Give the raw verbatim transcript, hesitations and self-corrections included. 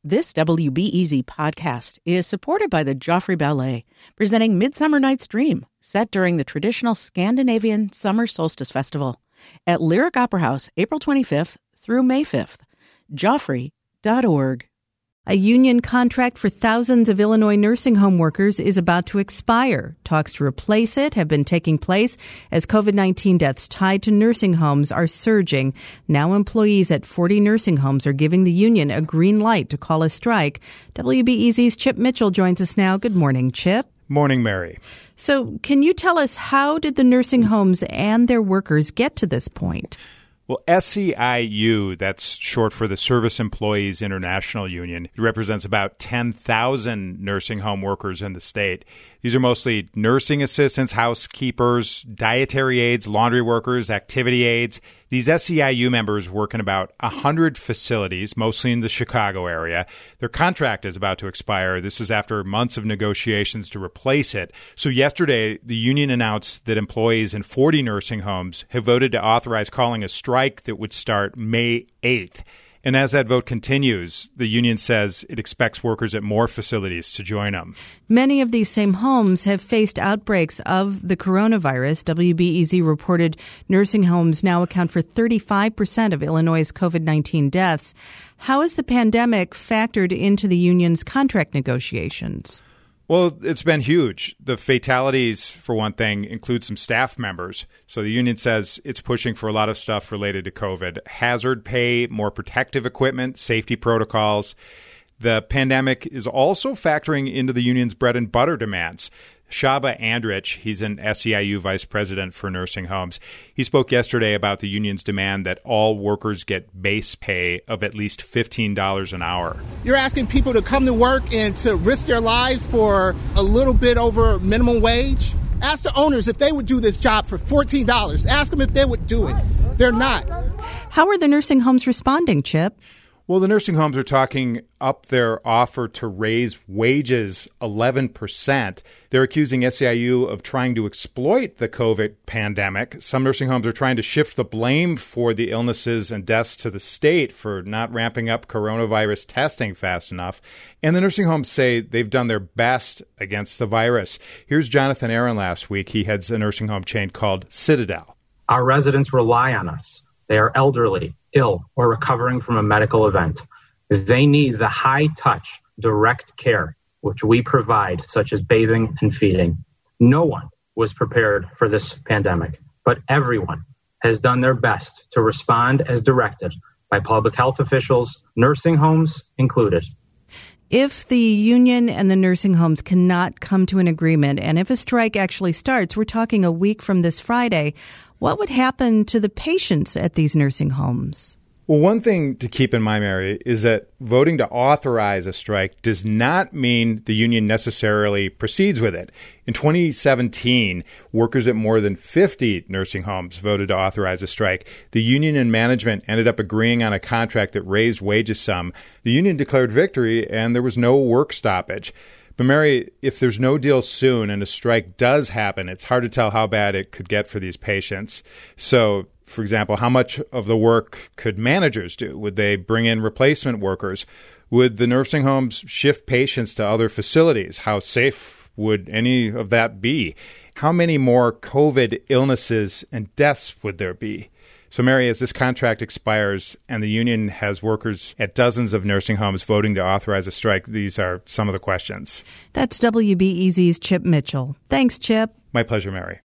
This W B E Z podcast is supported by the Joffrey Ballet, presenting Midsummer Night's Dream, set during the traditional Scandinavian Summer Solstice Festival at Lyric Opera House, April twenty-fifth through May fifth. Joffrey dot org. A union contract for thousands of Illinois nursing home workers is about to expire. Talks to replace it have been taking place as covid nineteen deaths tied to nursing homes are surging. Now employees at forty nursing homes are giving the union a green light to call a strike. W B E Z's Chip Mitchell joins us now. Good morning, Chip. Morning, Mary. So can you tell us, how did the nursing homes and their workers get to this point? Well, S E I U, that's short for the Service Employees International Union, it represents about ten thousand nursing home workers in the state. These are mostly nursing assistants, housekeepers, dietary aides, laundry workers, activity aides. These S E I U members work in about one hundred facilities, mostly in the Chicago area. Their contract is about to expire. This is after months of negotiations to replace it. So yesterday, the union announced that employees in forty nursing homes have voted to authorize calling a strike that would start May eighth. And as that vote continues, the union says it expects workers at more facilities to join them. Many of these same homes have faced outbreaks of the coronavirus. W B E Z reported nursing homes now account for thirty-five percent of Illinois' covid nineteen deaths. How has the pandemic factored into the union's contract negotiations? Well, it's been huge. The fatalities, for one thing, include some staff members. So the union says it's pushing for a lot of stuff related to COVID. Hazard pay, more protective equipment, safety protocols. The pandemic is also factoring into the union's bread and butter demands. Shaba Andrich, he's an S E I U vice president for nursing homes. He spoke yesterday about the union's demand that all workers get base pay of at least fifteen dollars an hour. You're asking people to come to work and to risk their lives for a little bit over minimum wage? Ask the owners if they would do this job for fourteen dollars. Ask them if they would do it. They're not. How are the nursing homes responding, Chip? Well, the nursing homes are talking up their offer to raise wages eleven percent. They're accusing S E I U of trying to exploit the COVID pandemic. Some nursing homes are trying to shift the blame for the illnesses and deaths to the state for not ramping up coronavirus testing fast enough. And the nursing homes say they've done their best against the virus. Here's Jonathan Aaron last week. He heads a nursing home chain called Citadel. Our residents rely on us. They are elderly, ill, or recovering from a medical event. They need the high-touch, direct care which we provide, such as bathing and feeding. No one was prepared for this pandemic, but everyone has done their best to respond as directed by public health officials, nursing homes included. If the union and the nursing homes cannot come to an agreement, and if a strike actually starts, we're talking a week from this Friday, what would happen to the patients at these nursing homes? Well, one thing to keep in mind, Mary, is that voting to authorize a strike does not mean the union necessarily proceeds with it. In twenty seventeen, workers at more than fifty nursing homes voted to authorize a strike. The union and management ended up agreeing on a contract that raised wages some. The union declared victory, and there was no work stoppage. But, Mary, if there's no deal soon and a strike does happen, it's hard to tell how bad it could get for these patients. So, for example, how much of the work could managers do? Would they bring in replacement workers? Would the nursing homes shift patients to other facilities? How safe would any of that be? How many more COVID illnesses and deaths would there be? So, Mary, as this contract expires and the union has workers at dozens of nursing homes voting to authorize a strike, these are some of the questions. That's W B E Z's Chip Mitchell. Thanks, Chip. My pleasure, Mary.